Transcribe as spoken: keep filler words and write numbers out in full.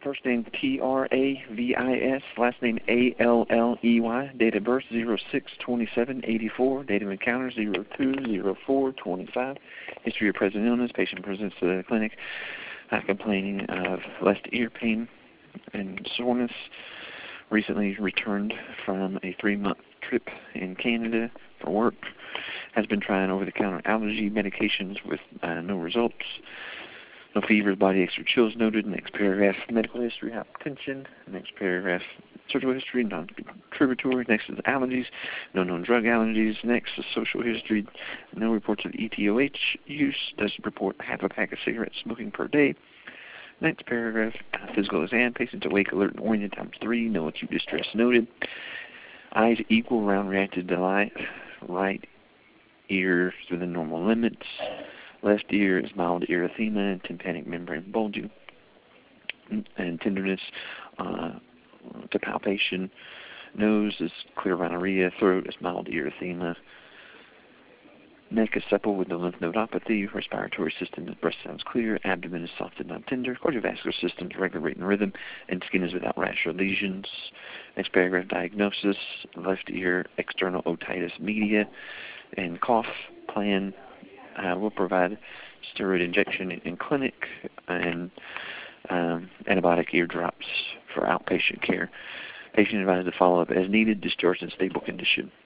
First name T R A V I S, last name A L L E Y, date of birth zero six twenty-seven eighty-four, date of encounter zero two zero four twenty-five, history of present illness, patient presents to the clinic uh, complaining of left ear pain and soreness, recently returned from a three-month trip in Canada for work, has been trying over-the-counter allergy medications with uh, no results. No fevers, body aches or chills noted. Next paragraph, medical history, hypertension. Next paragraph, surgical history, non-contributory. Next is allergies, no known drug allergies. Next is social history, no reports of E T O H use. Doesn't report half a pack of cigarettes smoking per day. Next paragraph, physical exam. Patients awake, alert, and oriented times three. No acute distress noted. Eyes equal, round, reacted to light. Right ear within normal limits. Left ear is mild erythema and tympanic membrane bulging and tenderness uh, to palpation. Nose is clear rhinorrhea. Throat is mild erythema. Neck is supple with no lymph nodopathy. Respiratory system is breast sounds clear. Abdomen is soft and not tender. Cardiovascular system is regular rate and rhythm. And skin is without rash or lesions. Next paragraph, diagnosis. Left ear, external otitis media. And cough plan. Uh, we'll provide steroid injection in, in clinic and um, antibiotic ear drops for outpatient care. Patient advised to follow up as needed, discharged in stable condition.